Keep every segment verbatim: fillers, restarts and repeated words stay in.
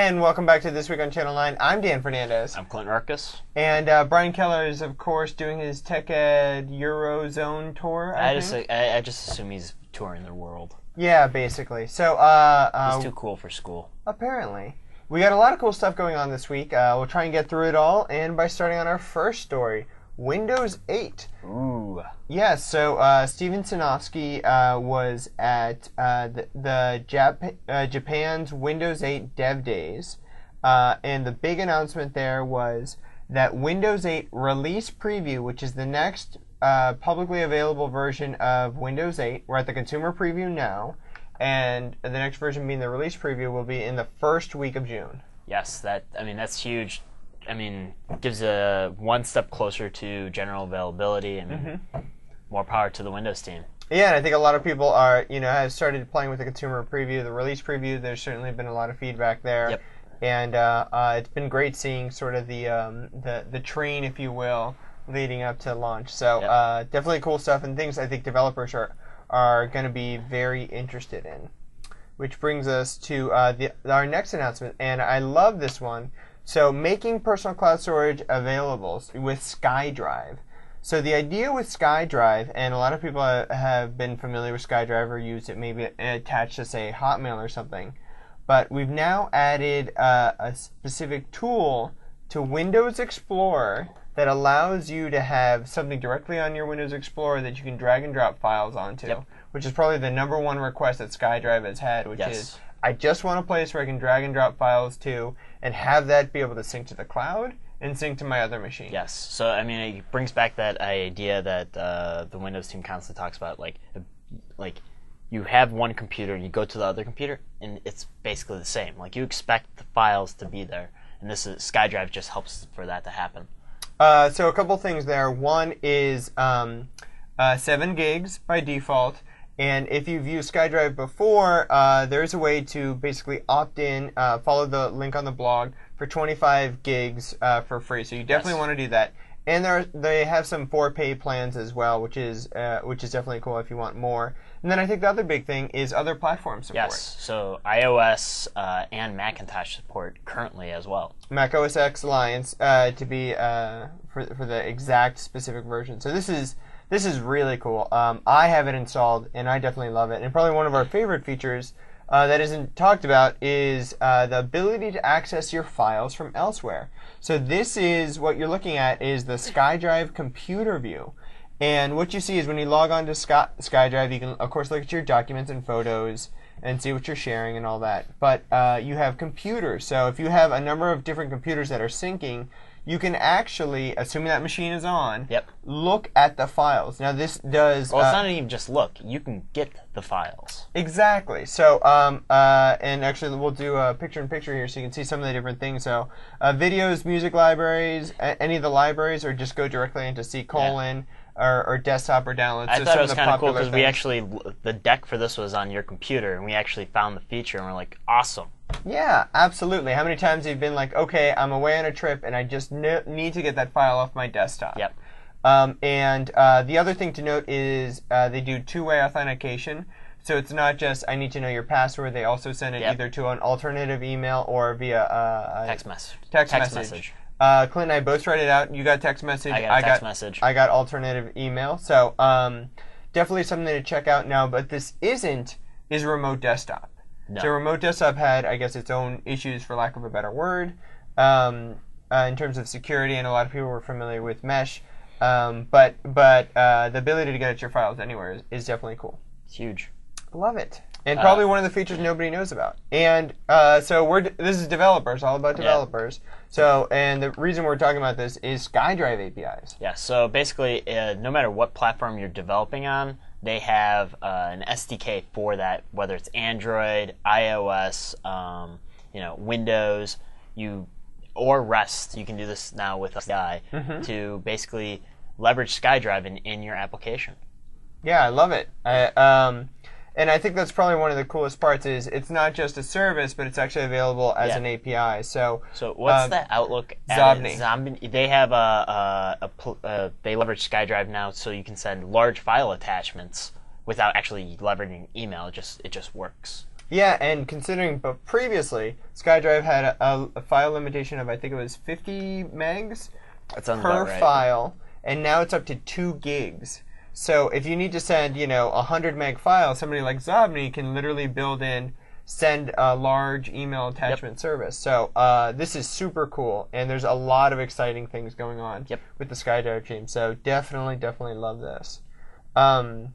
And welcome back to This Week on Channel nine. I'm Dan Fernandez. I'm Clint Marcus. And uh, Brian Keller is, of course, doing his TechEd Eurozone tour, I, I think. just I, I just assume he's touring the world. Yeah, basically. So, uh, uh, He's too cool for school. Apparently. We got a lot of cool stuff going on this week. Uh, we'll try and get through it all, and by starting on our first story, Windows eight. Ooh. Yeah, so uh, Steven Sinofsky uh, was at uh, the, the Jap- uh, Japan's Windows eight Dev Days, uh, and the big announcement there was that Windows eight Release Preview, which is the next uh, publicly available version of Windows eight, we're at the Consumer Preview now, and the next version being the Release Preview will be in the first week of June. Yes, that I mean that's huge. I mean, gives a one step closer to general availability, and mm-hmm. more power to the Windows team. Yeah, and I think a lot of people are, you know, have started playing with the consumer preview, the release preview. There's certainly been a lot of feedback there, yep. and uh, uh, it's been great seeing sort of the um, the the train, if you will, leading up to launch. So yep. uh, definitely cool stuff and things I think developers are are going to be very interested in. Which brings us to uh, the our next announcement, and I love this one. So making personal cloud storage available with SkyDrive. So the idea with SkyDrive, and a lot of people have been familiar with SkyDrive or used it maybe attached to, say, Hotmail or something, but we've now added uh, a specific tool to Windows Explorer that allows you to have something directly on your Windows Explorer that you can drag and drop files onto, yep. which is probably the number one request that SkyDrive has had, which yes. is I just want a place where I can drag and drop files to and have that be able to sync to the cloud and sync to my other machine. Yes. So, I mean, it brings back that idea that uh, the Windows team constantly talks about, like, like you have one computer and you go to the other computer, and it's basically the same. Like, you expect the files to be there, and this is SkyDrive just helps for that to happen. Uh, so a couple things there. One is um, uh, seven gigs by default. And if you've used SkyDrive before, uh, there's a way to basically opt in, uh, follow the link on the blog for twenty-five gigs uh, for free. So you definitely yes. want to do that. And there, they have some for pay plans as well, which is uh, which is definitely cool if you want more. And then I think the other big thing is other platform support. Yes, so iOS uh, and Macintosh support currently as well. Mac O S X Alliance uh, to be uh, for for the exact specific version. So this is. This is really cool. Um, I have it installed, and I definitely love it. And probably one of our favorite features uh, that isn't talked about is uh, the ability to access your files from elsewhere. So this is what you're looking at is the SkyDrive computer view. And what you see is when you log on to Sky, SkyDrive, you can, of course, look at your documents and photos and see what you're sharing and all that. But uh, you have computers. So if you have a number of different computers that are syncing, you can actually, assuming that machine is on, yep. look at the files. Now this does... Well, it's uh, not even just look. You can get the files. Exactly. So, um, uh, and actually we'll do a picture-in-picture here so you can see some of the different things. So, uh, videos, music libraries, a- any of the libraries, or just go directly into C colon, yeah. or, or desktop or downloads. I so thought it was kind of cool because we actually, the deck for this was on your computer, and we actually found the feature, and we're like, awesome. Yeah, absolutely. How many times have you been like, okay, I'm away on a trip, and I just n- need to get that file off my desktop? Yep. Um, and uh, the other thing to note is uh, they do two-way authentication. So it's not just I need to know your password. They also send it yep. either to an alternative email or via uh, a text message. Text, text message. message. Uh, Clint and I both tried it out. You got text message. I got I text got, message. I got alternative email. So um, definitely something to check out now. But this isn't is remote desktop. No. So remote desktop had, I guess, its own issues, for lack of a better word, um, uh, in terms of security, and a lot of people were familiar with Mesh. Um, but but uh, the ability to get at your files anywhere is, is definitely cool. It's huge. Love it. And probably uh, one of the features nobody knows about. And uh, so we're de- this is developers, all about developers. Yeah. So and the reason we're talking about this is SkyDrive A P Is. Yeah. So basically, uh, no matter what platform you're developing on, they have uh, an S D K for that. Whether it's Android, iOS, um, you know, Windows, you or REST. You can do this now with Sky mm-hmm. to basically leverage SkyDrive in, in your application. Yeah, I love it. I, um, And I think that's probably one of the coolest parts is it's not just a service, but it's actually available as yeah. an A P I. So, so what's uh, the Outlook? Xobni. Xobni. They have a, a, a, a uh, they leverage SkyDrive now, so you can send large file attachments without actually leveraging email. It just it just works. Yeah, and considering, but previously, SkyDrive had a, a file limitation of, I think it was fifty megs That sounds per about right. file, and now it's up to two gigs. So if you need to send, you know, a one hundred meg file, somebody like Xobni can literally build in, send a large email attachment Yep. service. So uh, this is super cool, and there's a lot of exciting things going on Yep. with the SkyDrive team. So definitely, definitely love this. Um,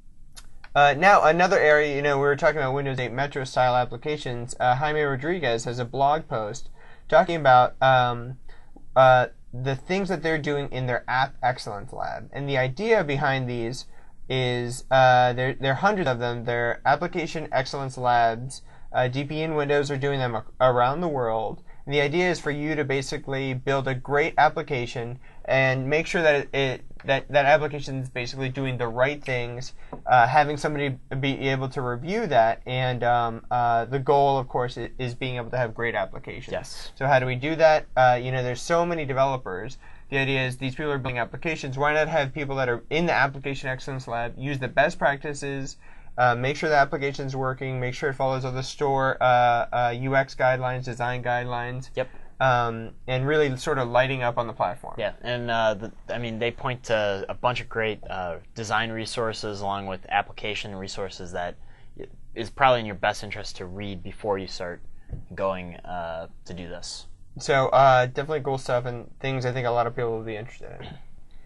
uh, now, another area, you know, we were talking about Windows eight Metro style applications. Uh, Jaime Rodriguez has a blog post talking about um, uh, the things that they're doing in their App Excellence Lab. And the idea behind these is uh, there, there are hundreds of them. They're Application Excellence Labs. Uh, D P E and Windows are doing them a- around the world. And the idea is for you to basically build a great application and make sure that it, it that that application is basically doing the right things, uh, having somebody be able to review that, and um, uh, the goal, of course, is, is being able to have great applications. Yes. So how do we do that? Uh, you know, there's so many developers. The idea is these people are building applications. Why not have people that are in the Application Excellence Lab use the best practices, uh, make sure the application is working, make sure it follows all the store uh, uh, U X guidelines, design guidelines. Yep. Um, and really sort of lighting up on the platform. Yeah, and uh, the, I mean, they point to a bunch of great uh, design resources along with application resources that is probably in your best interest to read before you start going uh, to do this. So uh, definitely cool stuff and things I think a lot of people will be interested in.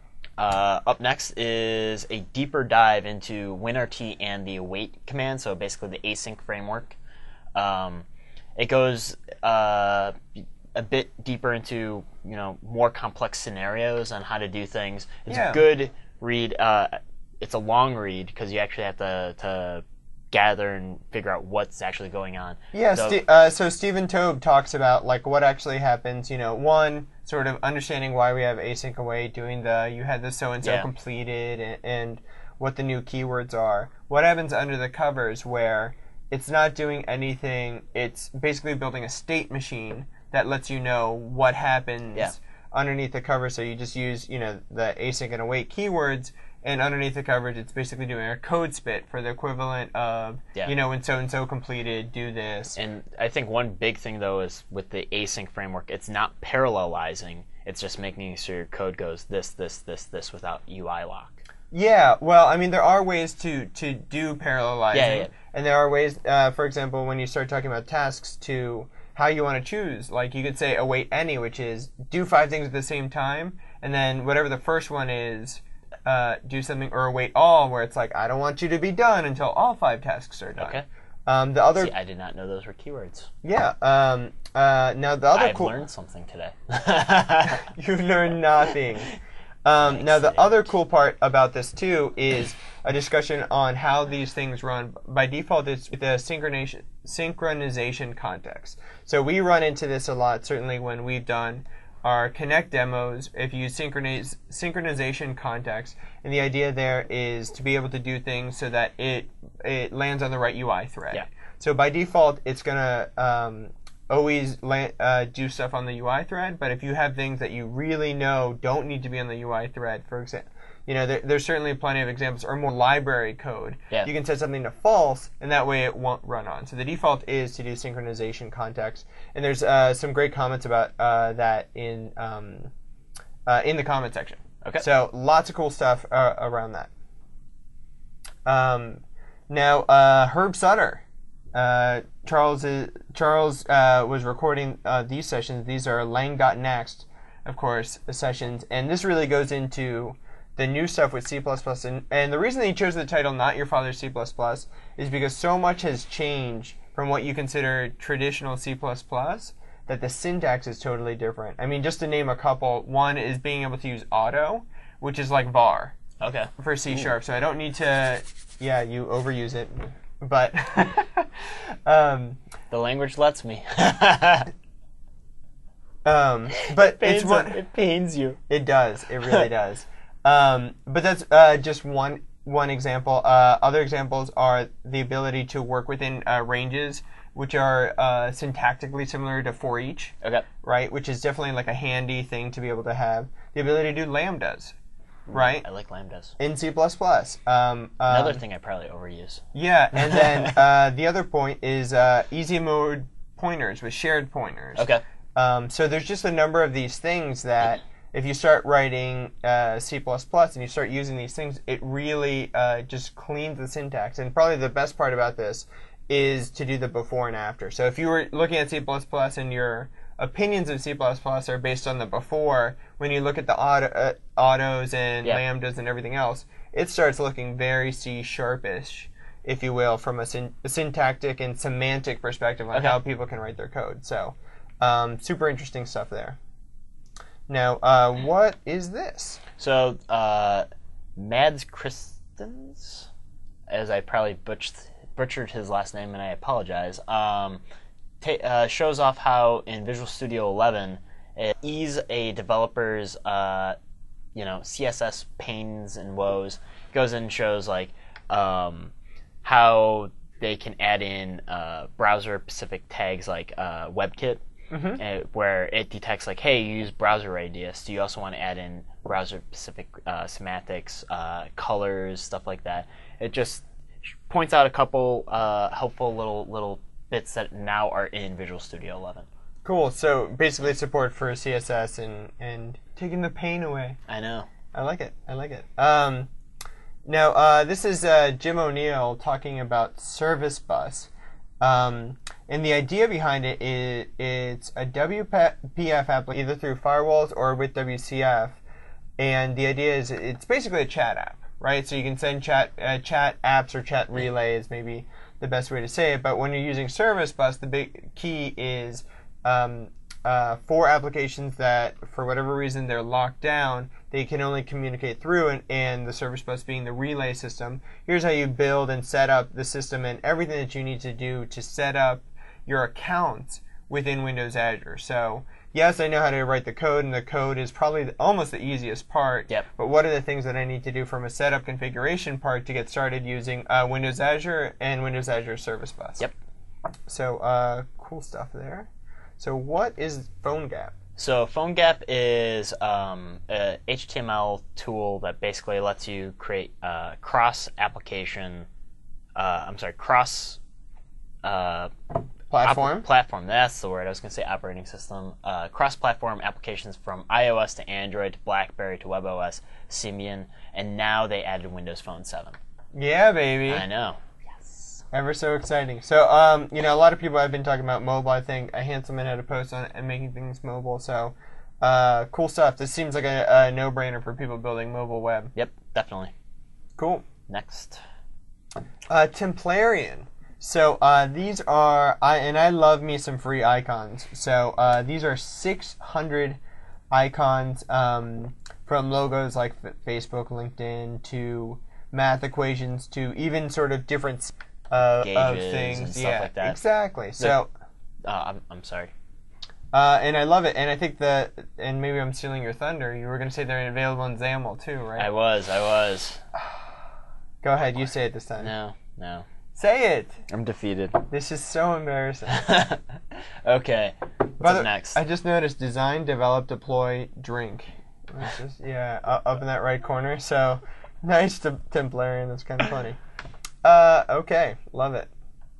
Uh, up next is a deeper dive into WinRT and the await command, so basically the async framework. Um, it goes uh, a bit deeper into, you know, more complex scenarios on how to do things. It's Yeah. a good read. Uh, it's a long read because you actually have to, to gather and figure out what's actually going on. Yeah, So- Ste uh, so Stephen Tobe talks about like what actually happens. You know, one, sort of understanding why we have async await, doing the you had the so and so Yeah. completed, and, and what the new keywords are. What happens under the covers where it's not doing anything. It's basically building a state machine that lets you know what happens Yeah. underneath the cover. So you just use, you know, the async and await keywords, and underneath the coverage, it's basically doing a code spit for the equivalent of, Yeah. you know, when so and so completed, do this. And I think one big thing, though, is with the async framework, it's not parallelizing. It's just making sure your code goes this, this, this, this without U I lock. Yeah, well, I mean, there are ways to, to do parallelizing, Yeah, yeah. and there are ways, uh, for example, when you start talking about tasks, to how you want to choose. Like, you could say await any, which is do five things at the same time, and then whatever the first one is, uh, do something, or await all, where it's like, I don't want you to be done until all five tasks are done. Okay. Um, the other, See, I did not know those were keywords. yeah. Um, uh, now the other I've cool. learned something today. You learned nothing. Um, now, the Thanks, other cool part about this, too, is a discussion on how these things run. By default, it's with a synchronization, synchronization context. So we run into this a lot, certainly when we've done our Connect demos. If you use synchronize, synchronization context, and the idea there is to be able to do things so that it it lands on the right U I thread. Yeah. So by default, it's going to um, always la- uh, do stuff on the U I thread, but if you have things that you really know don't need to be on the U I thread, for example, you know, there, there's certainly plenty of examples, or more library code. Yeah. You can set something to false, and that way it won't run on. So the default is to do synchronization context, and there's uh, some great comments about uh, that in um, uh, in the comment section. Okay. So lots of cool stuff uh, around that. Um, now, uh, Herb Sutter. Uh, Charles is, Charles uh, was recording uh, these sessions. These are Lang Got Next, of course, sessions, and this really goes into the new stuff with C plus plus. And, and the reason that he chose the title Not Your Father's C plus plus is because so much has changed from what you consider traditional C plus plus that the syntax is totally different. I mean, just to name a couple, one is being able to use auto, which is like var Okay. for C sharp. So I don't need to, yeah, you overuse it. But um, The language lets me. um, but pains it's one. it pains you. It does. It really does. Um, but that's uh, just one one example. Uh, other examples are the ability to work within uh, ranges, which are uh, syntactically similar to for each, Okay. right? Which is definitely like a handy thing to be able to have. The ability to do lambdas. right? I like lambdas. In C plus plus. Um, Another um, thing I probably overuse. Yeah, and then uh, the other point is uh, easy mode pointers with shared pointers. Okay. Um, so there's just a number of these things that if you start writing uh, C plus plus and you start using these things, it really uh, just cleans the syntax. And probably the best part about this is to do the before and after. So if you were looking at C plus plus and your opinions of C plus plus are based on the before, when you look at the auto, uh, autos and yeah. lambdas and everything else, it starts looking very C-sharpish, if you will, from a, syn- a syntactic and semantic perspective on okay. how people can write their code. So um, super interesting stuff there. Now, uh, what is this? So, uh, Mads Christens, as I probably butch- butchered his last name, and I apologize, um, ta- uh, shows off how in Visual Studio eleven, it ease a developer's, uh, you know, C S S pains and woes. Goes in and shows like um, how they can add in uh, browser-specific tags like uh, WebKit. Mm-hmm. Uh, where it detects like, hey, you use browser radius. Do you also want to add in browser-specific uh, semantics, uh, colors, stuff like that? It just points out a couple uh, helpful little little bits that now are in Visual Studio eleven. Cool. So basically support for C S S and, and taking the pain away. I know. I like it. I like it. Um, now, uh, this is uh, Jim O'Neill talking about Service Bus. Um, and the idea behind it is it's a W P F app either through firewalls or with W C F. And the idea is it's basically a chat app, right? So you can send chat uh, chat apps or chat relays, maybe the best way to say it. But when you're using Service Bus, the big key is um, uh, for applications that, for whatever reason, they're locked down, they can only communicate through, and, and the Service Bus being the relay system. Here's how you build and set up the system and everything that you need to do to set up your account within Windows Azure. So, yes, I know how to write the code, and the code is probably the, almost the easiest part. Yep. But what are the things that I need to do from a setup configuration part to get started using uh, Windows Azure and Windows Azure Service Bus? Yep. So, uh, cool stuff there. So what is PhoneGap? So PhoneGap is um, a H T M L tool that basically lets you create uh, cross-application, uh, I'm sorry, cross... Uh, Platform? Op- platform, that's the word. I was going to say operating system. Uh, cross-platform applications from iOS to Android to BlackBerry to WebOS, Symbian, and now they added Windows Phone seven. Yeah, baby. I know. Ever so exciting. So, um, you know, a lot of people have been talking about mobile. I think a handsome man had a post on it and making things mobile. So, uh, cool stuff. This seems like a, a no-brainer for people building mobile web. Yep, definitely. Cool. Next. Uh, Templarian. So uh, these are, I and I love me some free icons. So uh, these are six hundred icons um, from logos like F- Facebook, LinkedIn, to math equations, to even sort of different uh, of Gauges things. and stuff yeah, like that. Exactly. So, uh, I'm I'm sorry. uh, and I love it. And I think that, and maybe I'm stealing your thunder. You were going to say they're available in XAML too, right? I was, I was. Go ahead, you say it this time. No, no. Say it. I'm defeated. This is so embarrassing. Okay. What's up next? I just noticed design, develop, deploy, drink. That's just, yeah, uh, up in that right corner. So nice to Templarian. That's kind of funny. Uh, okay, love it.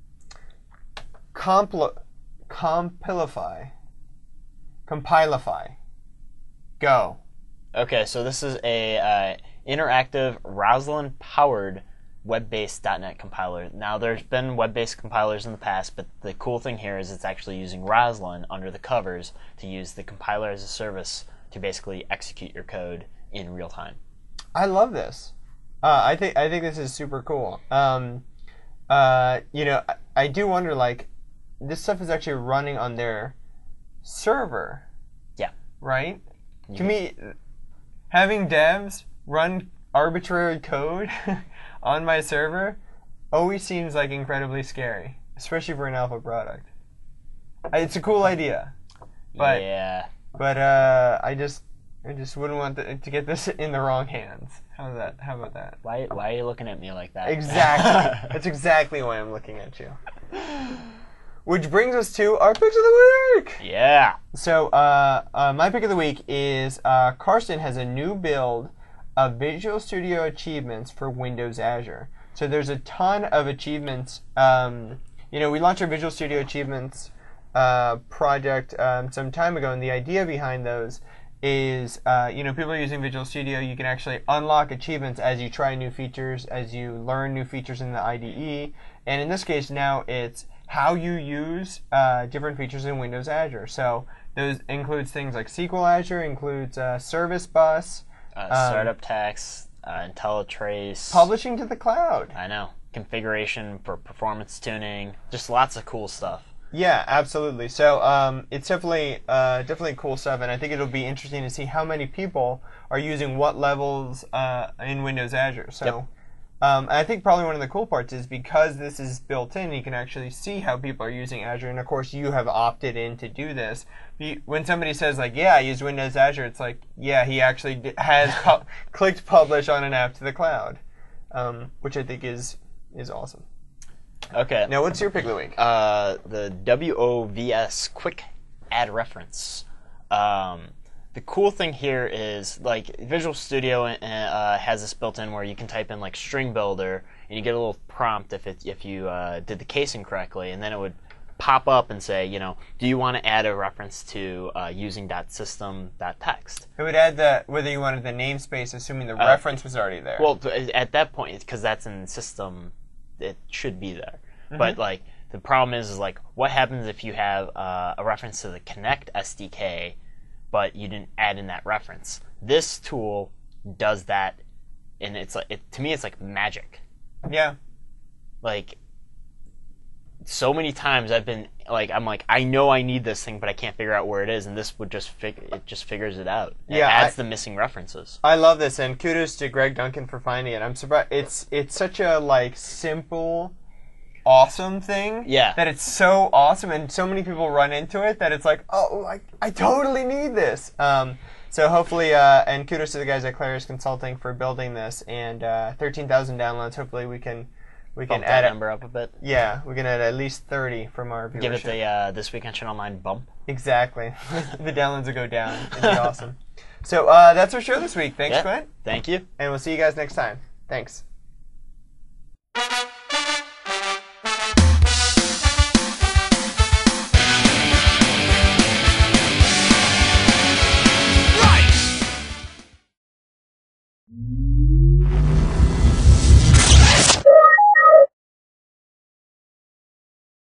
Compl- compilify. Compilify. Go. Okay, so this is a uh, interactive Roslyn-powered web-based dot net compiler. Now, there's been web-based compilers in the past, but the cool thing here is it's actually using Roslyn under the covers to use the compiler as a service to basically execute your code in real time. I love this. Uh, I think I think this is super cool. Um, uh, you know, I, I do wonder, like, this stuff is actually running on their server. Yeah. Right? You to me, having devs run arbitrary code on my server always seems like incredibly scary, especially for an alpha product. It's a cool idea, but yeah. but uh, I just I just wouldn't want the, to get this in the wrong hands. How's that? How about that? Why why are you looking at me like that? Exactly. That's exactly why I'm looking at you. Which brings us to our picks of the week. Yeah. So uh, uh, my pick of the week is uh, Karsten has a new build of Visual Studio achievements for Windows Azure. So there's a ton of achievements. Um, you know, we launched our Visual Studio Achievements uh, project um, some time ago, and the idea behind those is, uh, you know, people are using Visual Studio. You can actually unlock achievements as you try new features, as you learn new features in the I D E. And in this case, now it's how you use uh, different features in Windows Azure. So those includes things like S Q L Azure, includes uh, Service Bus, Uh, um, startup tax, uh, IntelliTrace. publishing to the cloud. I know. Configuration for performance tuning. Just lots of cool stuff. Yeah, absolutely. So um, it's definitely uh, definitely cool stuff, and I think it'll be interesting to see how many people are using what levels uh, in Windows Azure. So Yep. um, I think probably one of the cool parts is because this is built in, you can actually see how people are using Azure, and of course you have opted in to do this. You, when somebody says like, "Yeah, I use Windows Azure," it's like, yeah, he actually d- has pu- clicked publish on an app to the cloud, um, which I think is is awesome. Okay. Now, what's your pick of the week? Uh, the W O V S Quick Add Reference. Um, the cool thing here is, like, Visual Studio uh, has this built in where you can type in like string builder, and you get a little prompt if it if you uh, did the casing correctly, and then it would pop up and say, you know, do you want to add a reference to uh, using .system.text? It would add the whether you wanted the namespace, assuming the Uh, reference was already there. Well, t- at that point, because that's in system, it should be there. Mm-hmm. But like the problem is, is like what happens if you have uh, a reference to the Connect S D K, but you didn't add in that reference? This tool does that, and it's like it, to me, it's like magic. yeah, Like so many times I've been like, I'm like, I know I need this thing, but I can't figure out where it is, and this would just fig- it just figures it out. It Yeah, adds I- the missing references. I love this, and kudos to Greg Duncan for finding it. I'm surprised. It's it's such a like simple, awesome thing. Yeah. That it's so awesome, and so many people run into it that it's like, oh, I I totally need this. Um, so hopefully, uh, and kudos to the guys at Clarius Consulting for building this, and uh, thirteen thousand downloads. Hopefully, we can we can Bump add that it. number up a bit. Yeah, we can add at least thirty from our viewership. Give it the uh, This Week on Channel nine bump. Exactly. The downloads will go down. It'd be awesome. So uh, that's our show this week. Thanks, Yeah. Clint. Thank you. And we'll see you guys next time. Thanks.